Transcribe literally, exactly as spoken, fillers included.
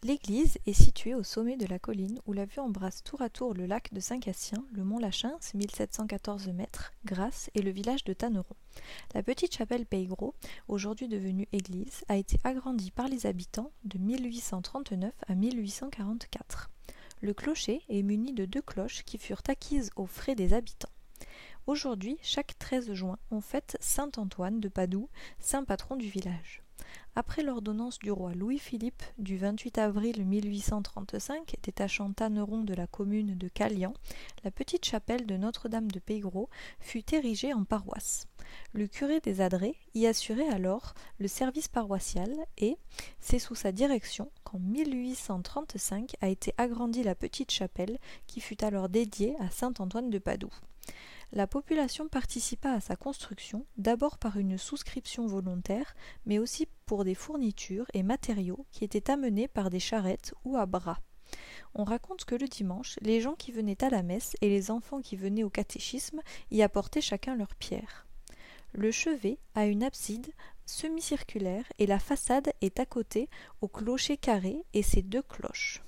L'église est située au sommet de la colline où la vue embrasse tour à tour le lac de Saint-Gatien, le mont Lachins, mille sept cent quatorze mètres, Grasse et le village de Tanneron. La petite chapelle Pays-Gros, aujourd'hui devenue église, a été agrandie par les habitants de mille huit cent trente-neuf à mille huit cent quarante-quatre. Le clocher est muni de deux cloches qui furent acquises aux frais des habitants. Aujourd'hui, chaque treize juin, on fête saint Antoine de Padoue, saint patron du village. Après l'ordonnance du roi Louis-Philippe du vingt-huit avril mille huit cent trente-cinq, détachant Tanneron de la commune de Calian, la petite chapelle de Notre-Dame de Pays-Gros fut érigée en paroisse. Le curé des Adrets y assurait alors le service paroissial et c'est sous sa direction qu'en mille huit cent trente-cinq a été agrandie la petite chapelle qui fut alors dédiée à saint Antoine de Padoue. La population participa à sa construction, d'abord par une souscription volontaire, mais aussi pour des fournitures et matériaux qui étaient amenés par des charrettes ou à bras. On raconte que le dimanche, les gens qui venaient à la messe et les enfants qui venaient au catéchisme y apportaient chacun leur pierre. Le chevet a une abside semi-circulaire et la façade est à côté au clocher carré et ses deux cloches.